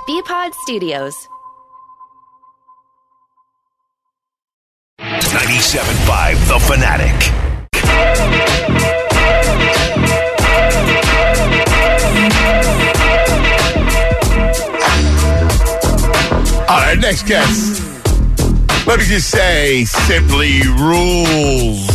BPod Studios. 97.5 The Fanatic. All right, next guest. Let me just say, simply rules.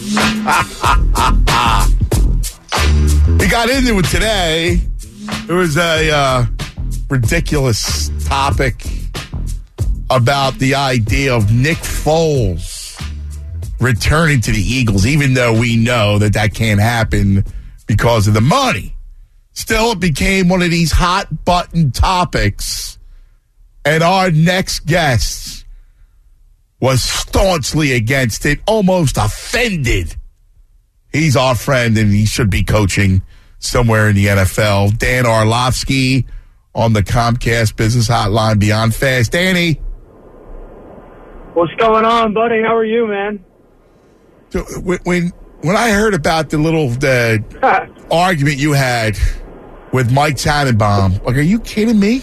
We got into it today. There was a ridiculous topic about the idea of Nick Foles returning to the Eagles, even though we know that can't happen because of the money. Still, it became one of these hot-button topics, and our next guest was staunchly against it, almost offended. He's our friend, and he should be coaching somewhere in the NFL. Dan Orlovsky on the Comcast Business Hotline Beyond Fast. Danny. What's going on, buddy? How are you, man? So when I heard about the little argument you had with Mike Tannenbaum, like, are you kidding me?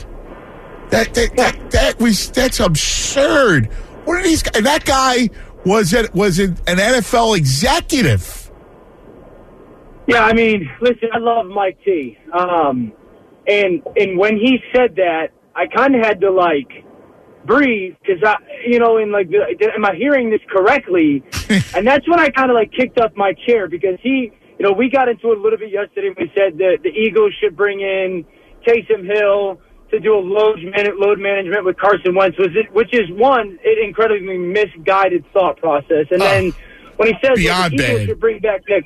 That's absurd. What are these guys? And that guy was an NFL executive. Yeah, I mean, listen, I love Mike T. And when he said that, I kind of had to breathe because am I hearing this correctly? And that's when I kind of kicked up my chair because we got into it a little bit yesterday. We said that the Eagles should bring in Taysom Hill to do a load management with Carson Wentz, which is an incredibly misguided thought process. And then when he says the Eagles should bring back Nick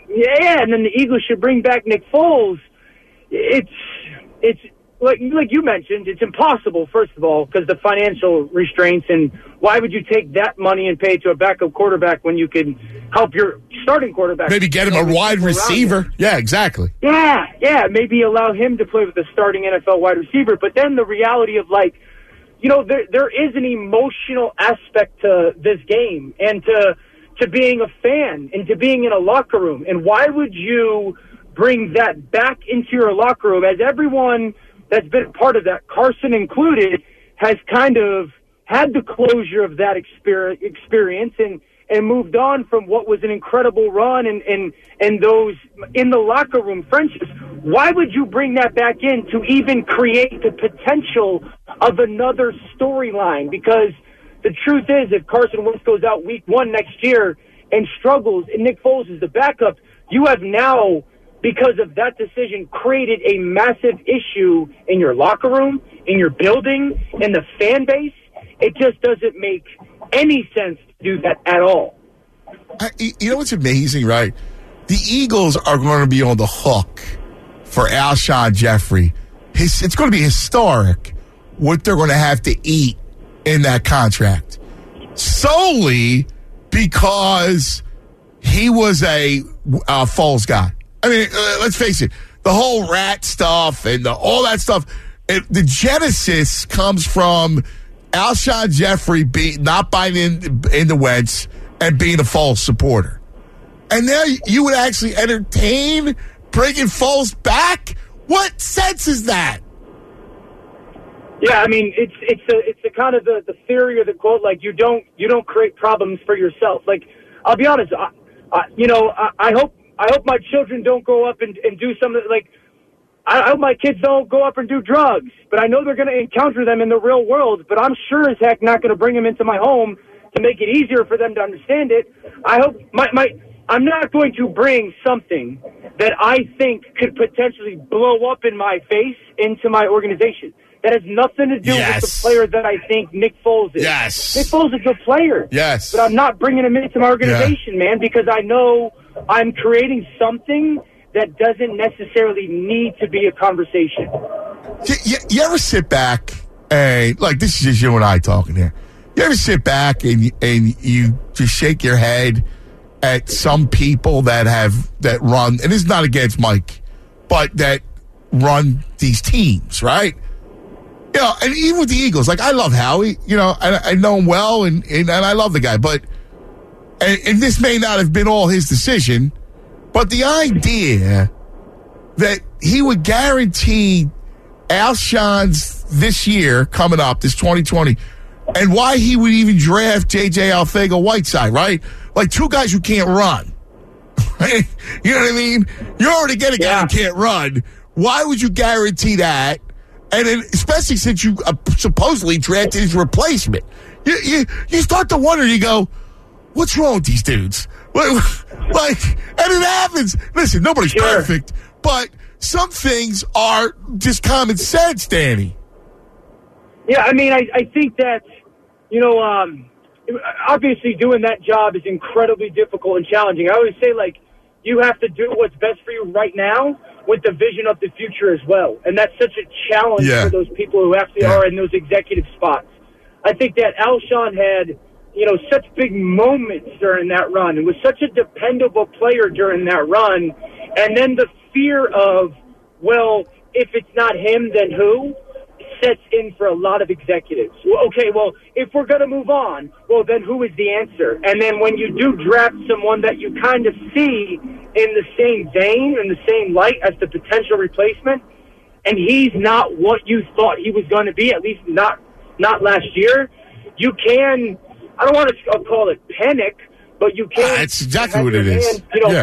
Foles, it's like you mentioned, it's impossible, first of all, because the financial restraints, and why would you take that money and pay to a backup quarterback when you can help your starting quarterback? Maybe get him a wide receiver. Yeah, exactly. Yeah, maybe allow him to play with the starting NFL wide receiver. But then the reality of there is an emotional aspect to this game and to being a fan and to being in a locker room. And why would you bring that back into your locker room as everyone that's been part of that, Carson included, has kind of had the closure of that experience and moved on from what was an incredible run and those in the locker room friendships. Why would you bring that back in to even create the potential of another storyline? Because the truth is, if Carson Wentz goes out week 1 next year and struggles and Nick Foles is the backup, you have now, because of that decision, created a massive issue in your locker room, in your building, in the fan base. It just doesn't make any sense to do that at all. You know what's amazing, right? The Eagles are going to be on the hook for Alshon Jeffrey. It's going to be historic what they're going to have to eat in that contract. Solely because he was a Foles guy. I mean, let's face it, the whole rat stuff and all that stuff, the genesis comes from Alshon Jeffrey not buying into Wentz and being a Foles supporter. And now you would actually entertain bringing Foles back? What sense is that? Yeah, I mean, it's the kind of the theory or the quote, you don't create problems for yourself. I'll be honest, I hope my children don't go up and do something I hope my kids don't go up and do drugs, but I know they're going to encounter them in the real world, but I'm sure as heck not going to bring them into my home to make it easier for them to understand it. I hope I'm not going to bring something that I think could potentially blow up in my face into my organization. That has nothing to do with the player that I think Nick Foles is. Yes. Nick Foles is a good player. Yes. But I'm not bringing him into my organization, man, because I know I'm creating something that doesn't necessarily need to be a conversation. You ever sit back and, this is just you and I talking here. You ever sit back and you just shake your head at some people that run, and it's not against Mike, but that run these teams, right? And even with the Eagles, I love Howie, I know him well, and I love the guy, but, and this may not have been all his decision, but the idea that he would guarantee Alshon's this year coming up, this 2020, and why he would even draft J.J. Althego-Whiteside, right? Like two guys who can't run. Right? You know what I mean? You're already getting a guy who can't run. Why would you guarantee that? And then, especially since you supposedly drafted his replacement, you start to wonder. You go, what's wrong with these dudes? And it happens. Listen, nobody's perfect, but some things are just common sense, Danny. Yeah, I mean, I think that, obviously doing that job is incredibly difficult and challenging. I always say, like, you have to do what's best for you right now with the vision of the future as well. And that's such a challenge for those people who actually are in those executive spots. I think that Alshon had, such big moments during that run and was such a dependable player during that run. And then the fear of, well, if it's not him, then who? Sets in for a lot of executives. Well, okay, well, if we're going to move on, well, then who is the answer? And then when you do draft someone that you kind of see in the same vein, in the same light as the potential replacement, and he's not what you thought he was going to be, at least not last year, you can, I don't want to call it panic, but you can. That's exactly what it is.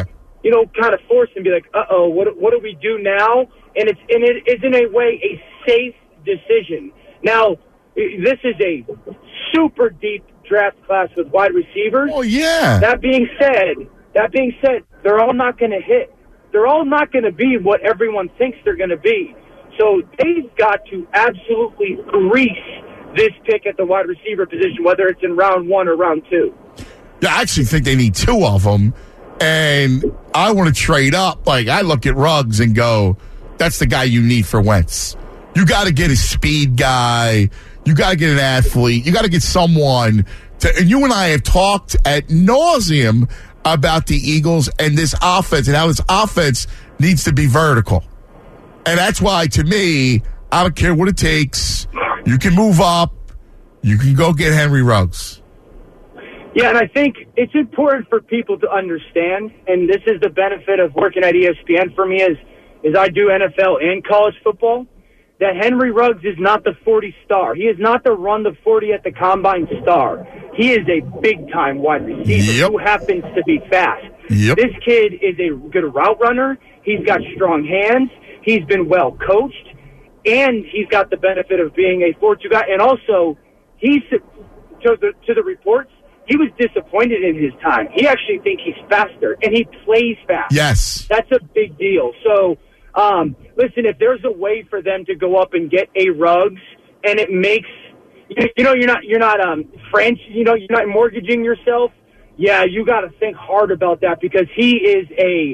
Kind of force and be like, uh-oh, what do we do now? And it is in a way a safe decision. Now, this is a super deep draft class with wide receivers. Oh, yeah. That being said, they're all not going to hit. They're all not going to be what everyone thinks they're going to be. So they've got to absolutely grease this pick at the wide receiver position, whether it's in round 1 or round 2. Yeah, I actually think they need 2 of them. And I want to trade up. Like, I look at Ruggs and go, that's the guy you need for Wentz. You got to get a speed guy. You got to get an athlete. You got to get someone to. And you and I have talked ad nauseum about the Eagles and this offense and how this offense needs to be vertical. And that's why, to me, I don't care what it takes. You can move up. You can go get Henry Ruggs. Yeah, and I think it's important for people to understand, and this is the benefit of working at ESPN for me, is I do NFL and college football, that Henry Ruggs is not the 40 star. He is not the run the 40 at the combine star. He is a big-time wide receiver who happens to be fast. This kid is a good route runner. He's got strong hands. He's been well coached. And he's got the benefit of being a 4-2 guy. And also, he's to the reports, he was disappointed in his time. He actually thinks he's faster, and he plays fast. Yes. That's a big deal. So, listen, if there's a way for them to go up and get a Ruggs, and it makes, you're not French, you're not mortgaging yourself. Yeah, you got to think hard about that because he is a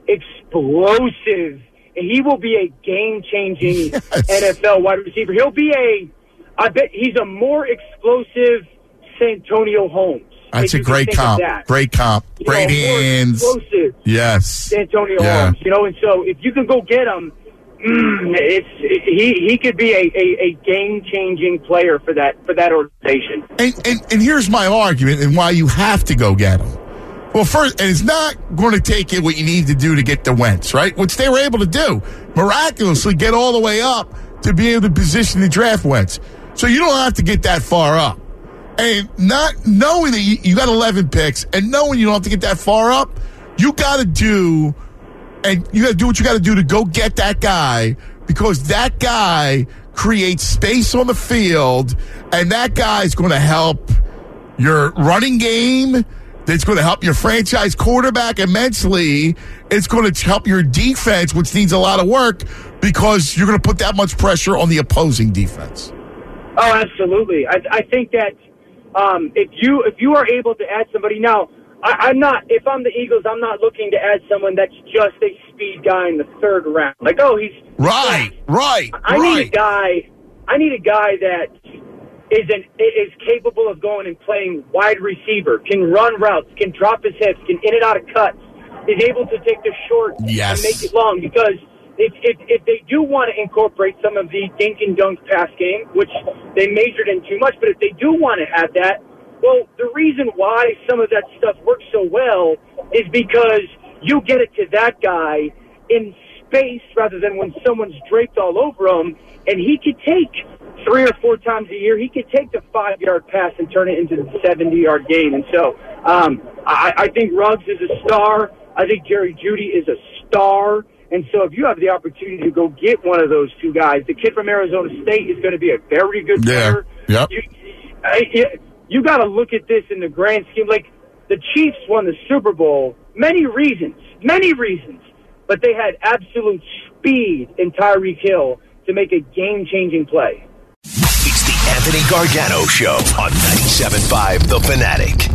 explosive. He will be a game-changing NFL wide receiver. He'll be I bet he's a more explosive Santonio Holmes. That's a great comp. Great comp. Great hands. Explosive. Yes. Santonio Holmes. And so if you can go get him, he could be a game-changing player for that organization. And here's my argument and why you have to go get him. Well, first, and it's not going to take you what you need to do to get the Wentz, right? Which they were able to do. Miraculously get all the way up to be able to position the draft Wentz. So you don't have to get that far up. And not knowing that you got 11 picks and knowing you don't have to get that far up, you got to do what you got to do to go get that guy because that guy creates space on the field and that guy is going to help your running game. It's going to help your franchise quarterback immensely. It's going to help your defense, which needs a lot of work, because you're going to put that much pressure on the opposing defense. Oh, absolutely. I think that if you are able to add somebody now, I'm not. If I'm the Eagles, I'm not looking to add someone that's just a speed guy in the 3rd round. Like, he's right. I need a guy that is capable of going and playing wide receiver, can run routes, can drop his hips, can in and out of cuts, is able to take the short and make it long. Because if they do want to incorporate some of the dink and dunk pass game, which they majored in too much, but if they do want to have that, well, the reason why some of that stuff works so well is because you get it to that guy in space rather than when someone's draped all over him. And he could take 3 or 4 times a year, he could take the 5-yard pass and turn it into the 70-yard gain. And so I think Ruggs is a star. I think Jerry Jeudy is a star. And so if you have the opportunity to go get one of those two guys, the kid from Arizona State is going to be a very good player. Yep. You got to look at this in the grand scheme. Like, the Chiefs won the Super Bowl, many reasons, but they had absolute speed in Tyreek Hill to make a game-changing play. It's the Anthony Gargano Show on 97.5 The Fanatic.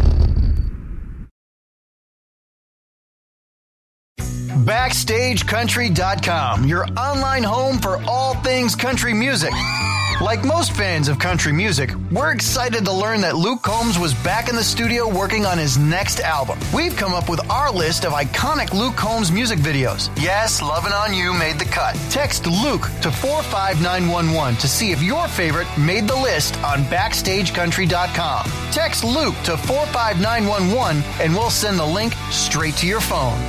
BackstageCountry.com, your online home for all things country music. Like most fans of country music, we're excited to learn that Luke Combs was back in the studio working on his next album. We've come up with our list of iconic Luke Combs music videos. Yes, Lovin' On You made the cut. Text Luke to 45911 to see if your favorite made the list on BackstageCountry.com. Text Luke to 45911 and we'll send the link straight to your phone.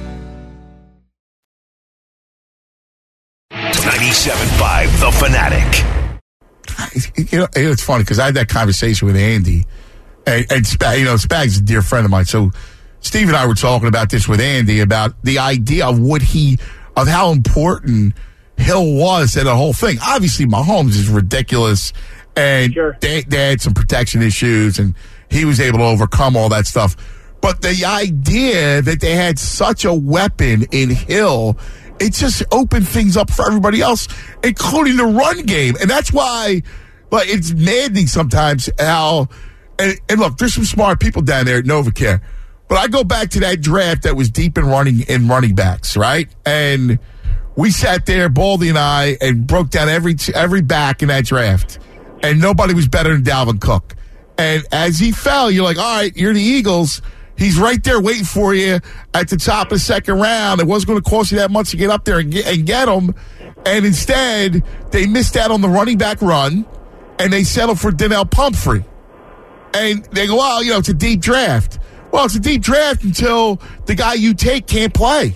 97.5 The Fanatic. It's funny because I had that conversation with Andy, and Spag's a dear friend of mine. So Steve and I were talking about this with Andy about the idea of how important Hill was to the whole thing. Obviously, Mahomes is ridiculous, and Sure. they had some protection issues, and he was able to overcome all that stuff. But the idea that they had such a weapon in Hill, it just opened things up for everybody else, including the run game. And that's why, but it's maddening sometimes how, and look, there's some smart people down there at NovaCare, but I go back to that draft that was deep in running backs, right? And we sat there, Baldy and I, and broke down every back in that draft. And nobody was better than Dalvin Cook. And as he fell, you're like, all right, you're the Eagles. He's right there waiting for you at the top of the second round. It wasn't going to cost you that much to get up there and get him. And instead, they missed out on the running back run, and they settled for Donnell Pumphrey. And they go, well, it's a deep draft. Well, it's a deep draft until the guy you take can't play.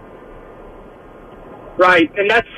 Right, and that's,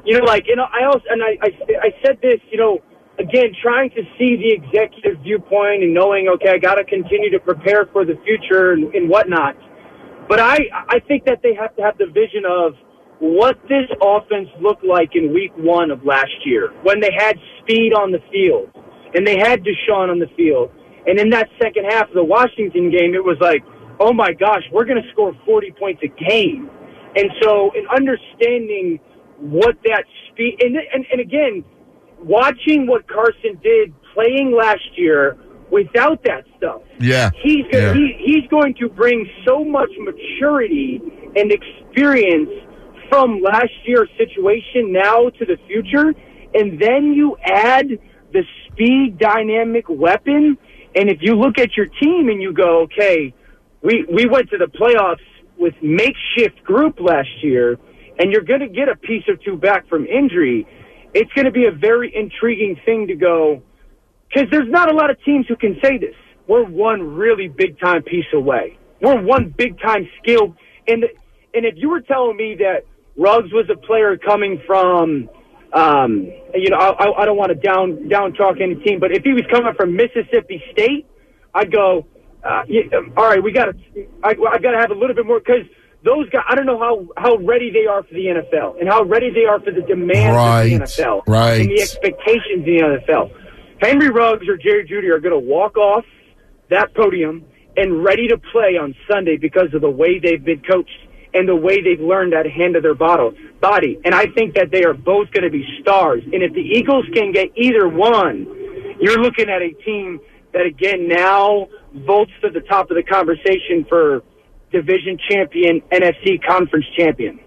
I said this, again, trying to see the executive viewpoint and knowing, okay, I got to continue to prepare for the future and whatnot. But I think that they have to have the vision of what this offense looked like in week 1 of last year when they had speed on the field and they had Deshaun on the field. And in that second half of the Washington game, it was like, oh, my gosh, we're going to score 40 points a game. And so in understanding what that speed – and again – watching what Carson did playing last year without that stuff. Yeah. He's going to bring so much maturity and experience from last year's situation now to the future. And then you add the speed dynamic weapon. And if you look at your team and you go, okay, we went to the playoffs with makeshift group last year, and you're going to get a piece or two back from injury. It's going to be a very intriguing thing to go, because there's not a lot of teams who can say this. We're one really big-time piece away. We're one big-time skill. And if you were telling me that Ruggs was a player coming from, I don't want to down talk any team, but if he was coming from Mississippi State, I'd go, all right, I got to have a little bit more, because those guys, I don't know how ready they are for the NFL and how ready they are for the demands of the NFL and the expectations of the NFL. Henry Ruggs or Jerry Jeudy are going to walk off that podium and ready to play on Sunday because of the way they've been coached and the way they've learned how to handle their body. And I think that they are both going to be stars. And if the Eagles can get either one, you're looking at a team that, again, now vaults to the top of the conversation for division champion, NFC conference champion.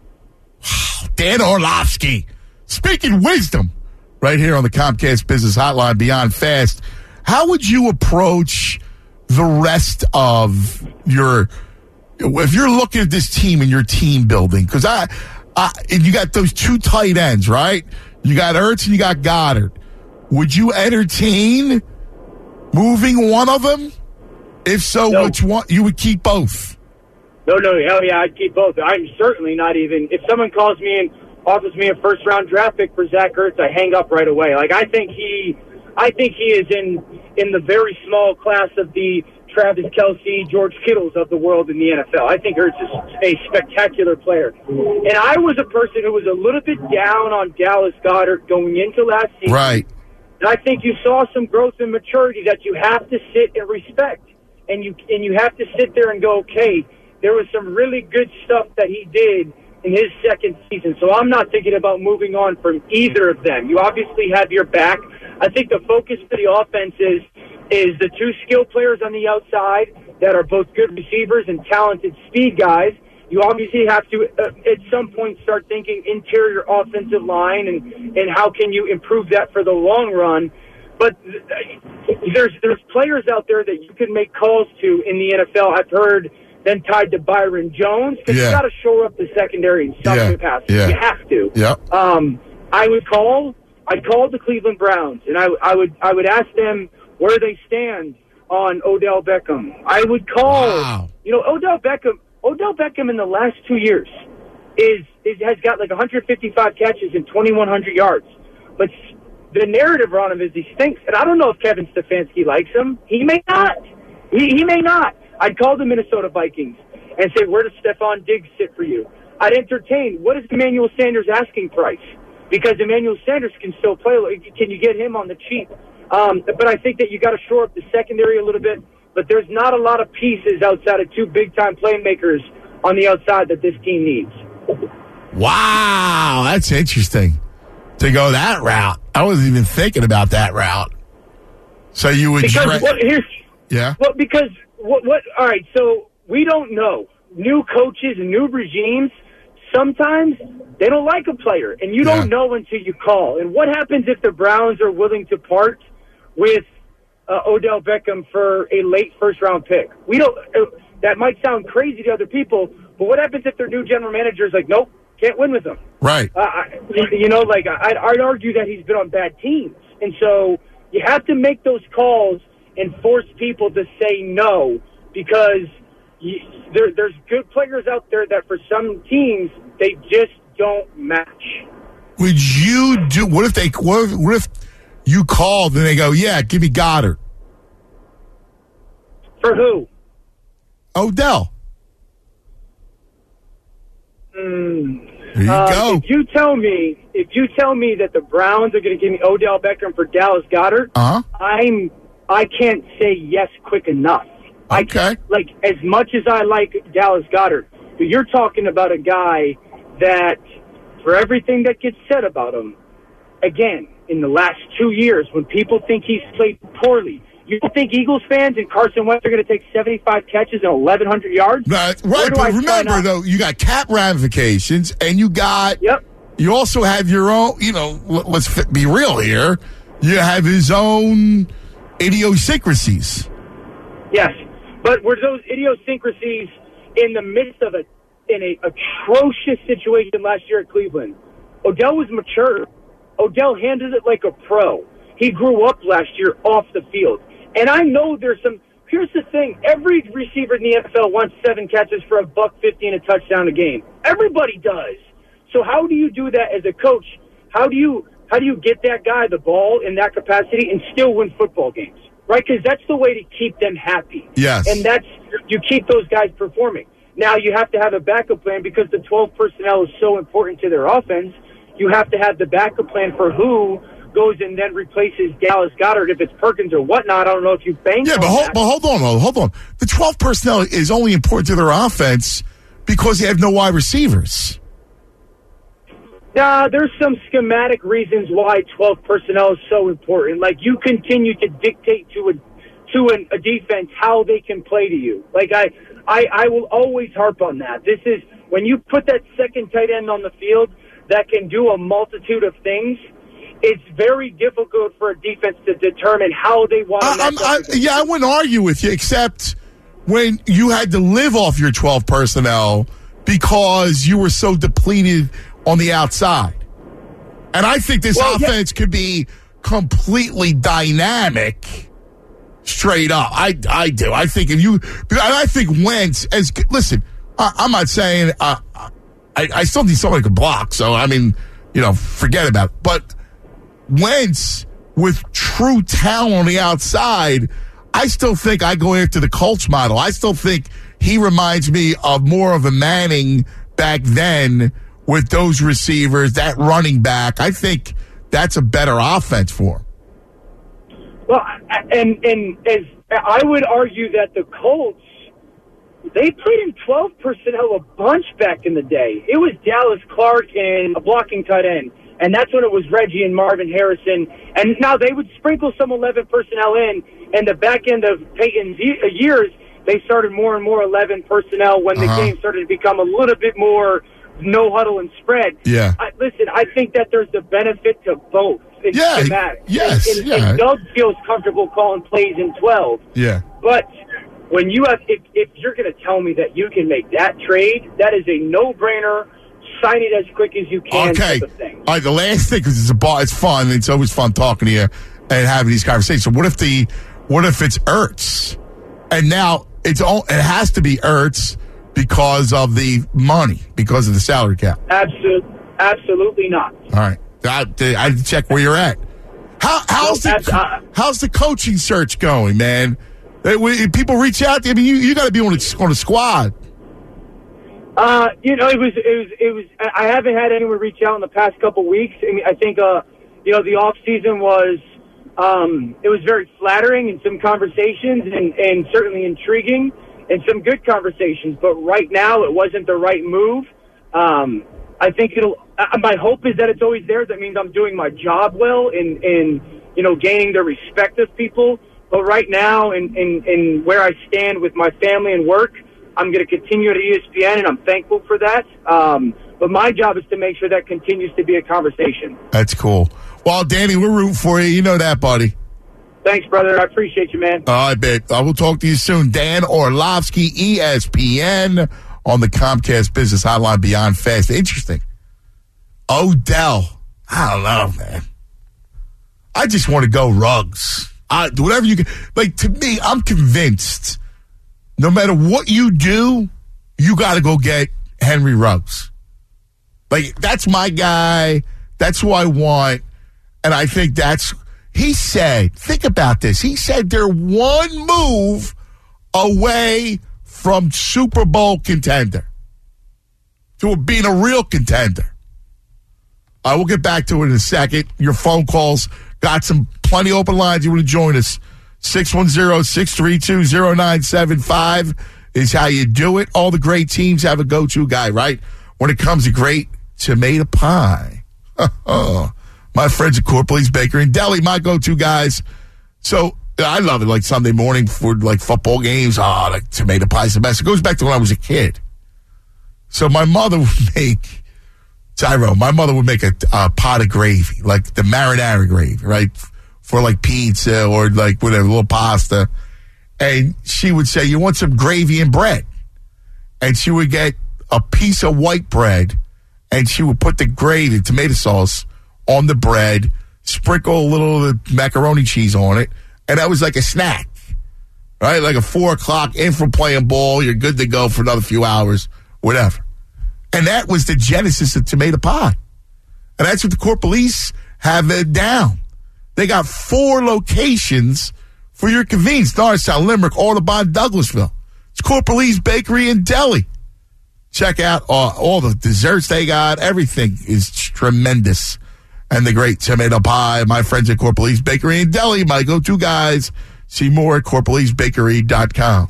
Dan Orlovsky, speaking wisdom right here on the Comcast Business Hotline Beyond Fast. How would you approach the rest of if you're looking at this team and your team building? Because you got those two tight ends, right? You got Ertz and you got Goddard. Would you entertain moving one of them? If so, No. Which one? You would keep both. No, hell yeah, I'd keep both. I'm certainly not even, if someone calls me and offers me a first-round draft pick for Zach Ertz, I hang up right away. Like, I think he is in the very small class of the Travis Kelce, George Kittles of the world in the NFL. I think Ertz is a spectacular player. And I was a person who was a little bit down on Dallas Goedert going into last season. Right. And I think you saw some growth and maturity that you have to sit and respect. And you have to sit there and go, okay, there was some really good stuff that he did in his second season. So I'm not thinking about moving on from either of them. You obviously have your back. I think the focus for the offense is the two skill players on the outside that are both good receivers and talented speed guys. You obviously have to, at some point, start thinking interior offensive line and how can you improve that for the long run. But there's players out there that you can make calls to in the NFL. I've heard them tied to Byron Jones. Because you got to shore up the secondary in some capacity. Yeah. You have to. Yep. I'd call the Cleveland Browns, and I would ask them where they stand on Odell Beckham. I would call, Odell Beckham in the last 2 years has got like 155 catches and 2,100 yards. But the narrative on him is he stinks. And I don't know if Kevin Stefanski likes him. He may not. He may not. I'd call the Minnesota Vikings and say, where does Stephon Diggs sit for you? I'd entertain, what is Emmanuel Sanders' asking price? Because Emmanuel Sanders can still play. Can you get him on the cheap? But I think that you got to shore up the secondary a little bit. But there's not a lot of pieces outside of two big-time playmakers on the outside that this team needs. Wow, that's interesting to go that route. I wasn't even thinking about that route. So you would... Because all right, so we don't know. New coaches and new regimes, sometimes they don't like a player, and you don't know until you call. And what happens if the Browns are willing to part with Odell Beckham for a late first-round pick? We don't. That might sound crazy to other people, but what happens if their new general manager is like, nope, can't win with him? Right. I'd argue that he's been on bad teams, and so you have to make those calls and force people to say no, because there's good players out there that for some teams they just don't match. Would you do? What if you called and they go, yeah, give me Goddard? For who? Odell. There you go. If you tell me that the Browns are going to give me Odell Beckham for Dallas Goedert, I can't say yes quick enough. Okay. As much as I like Dallas Goedert, but you're talking about a guy that, for everything that gets said about him, again, in the last 2 years, when people think he's played poorly, you don't think Eagles fans and Carson Wentz are going to take 75 catches and 1,100 yards? Right, but remember, though, you got cap ramifications, and you got... Yep. You also have your own, let's be real here, you have his own idiosyncrasies. Yes, but were those idiosyncrasies in the midst of an atrocious situation last year at Cleveland? Odell was mature. Odell handled it like a pro. He grew up last year off the field. And I know there's some... Here's the thing. Every receiver in the NFL wants 7 catches for $150 and a touchdown a game. Everybody does. So how do you do that as a coach? How do you get that guy the ball in that capacity and still win football games? Right? Because that's the way to keep them happy. Yes. And you keep those guys performing. Now you have to have a backup plan because the 12 personnel is so important to their offense. You have to have the backup plan for who goes and then replaces Dallas Goedert. If it's Perkins or whatnot, I don't know if you bank on that. But hold on. The 12 personnel is only important to their offense because they have no wide receivers. There's some schematic reasons why 12 personnel is so important. Like, you continue to dictate to a defense how they can play to you. Like, I will always harp on that. This is when you put that second tight end on the field that can do a multitude of things. It's very difficult for a defense to determine how they want to match up. I wouldn't argue with you, except when you had to live off your 12 personnel because you were so depleted on the outside. And I think this offense could be completely dynamic straight up. I do. I think Wentz, listen, I'm not saying I still need someone who can block. So, I mean, forget about it. But Wentz, with true talent on the outside, I still think I go after the Colts model. I still think he reminds me of more of a Manning back then with those receivers, that running back. I think that's a better offense for him. Well, and as I would argue that the Colts, they played in 12 personnel a bunch back in the day. It was Dallas Clark and a blocking tight end, and that's when it was Reggie and Marvin Harrison. And now they would sprinkle some 11 personnel in, and the back end of Peyton's years, they started more and more 11 personnel when the game started to become a little bit more no huddle and spread. Yeah. Listen, I think that there's the benefit to both. Yes. And Doug feels comfortable calling plays in 12. Yeah. But when you have, if you're going to tell me that you can make that trade, that is a no-brainer. Sign it as quick as you can. Okay. Type of thing. All right. The last thing, because it's fun. It's always fun talking to you and having these conversations. So what if it's Ertz, and now it has to be Ertz because of the money, because of the salary cap? Absolutely not. All right. I check where you're at. How's the coaching search going, man? People reach out to you. I mean, you got to be on a squad. It was. I haven't had anyone reach out in the past couple weeks. I mean, I think the off season was it was very flattering in some conversations and certainly intriguing and some good conversations. But right now, it wasn't the right move. I think my hope is that it's always there. That means I'm doing my job well and gaining the respect of people. But right now, and where I stand with my family and work, I'm going to continue at ESPN, and I'm thankful for that. But my job is to make sure that continues to be a conversation. That's cool. Well, Danny, we're rooting for you. You know that, buddy. Thanks, brother. I appreciate you, man. I bet. I will talk to you soon. Dan Orlovsky, ESPN, on the Comcast Business Hotline Beyond Fast. Interesting. Odell. I don't know, man. I just want to go Ruggs. Whatever you can. Like, to me, I'm convinced no matter what you do, you got to go get Henry Ruggs. Like, that's my guy. That's who I want. And I think he said, think about this. He said they're one move away from Super Bowl contender to being a real contender. I will get back to it in a second. Your phone calls got plenty open lines. You want to join us? 610-632-0975 is how you do it. All the great teams have a go-to guy, right? When it comes to great tomato pie. My friends at Corpley's Bakery and Deli, my go-to guys. So I love it, like Sunday morning for like football games. Like tomato pie is the best. It goes back to when I was a kid. So my mother would make, Tyro, my mother would make a pot of gravy, like the marinara gravy, right? For like pizza or like whatever, a little pasta. And she would say, you want some gravy and bread? And she would get a piece of white bread and she would put the gravy, tomato sauce, on the bread, sprinkle a little of the macaroni cheese on it, and that was like a snack, right? Like a 4 o'clock in from playing ball, you're good to go for another few hours, whatever. And that was the genesis of tomato pie. And that's what the Corpley's have it down. They got 4 locations for your convenience. Darnestown, Limerick, Audubon, Douglasville. It's Corpley's Bakery and Deli. Check out all the desserts they got. Everything is tremendous. And the great tomato pie. My friends at Corpley's Bakery and Deli, my go-to guys. See more at Corpley'sBakery.com.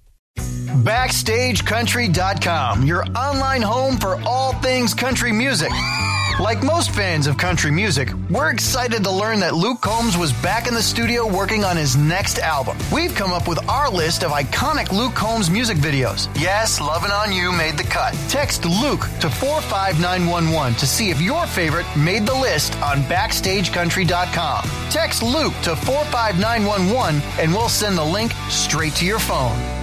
BackstageCountry.com, your online home for all things country music. Like most fans of country music, we're excited to learn that Luke Combs was back in the studio working on his next album. We've come up with our list of iconic Luke Combs music videos. Yes, Lovin' On You made the cut. Text Luke to 45911 to see if your favorite made the list on BackstageCountry.com. Text Luke to 45911 and we'll send the link straight to your phone.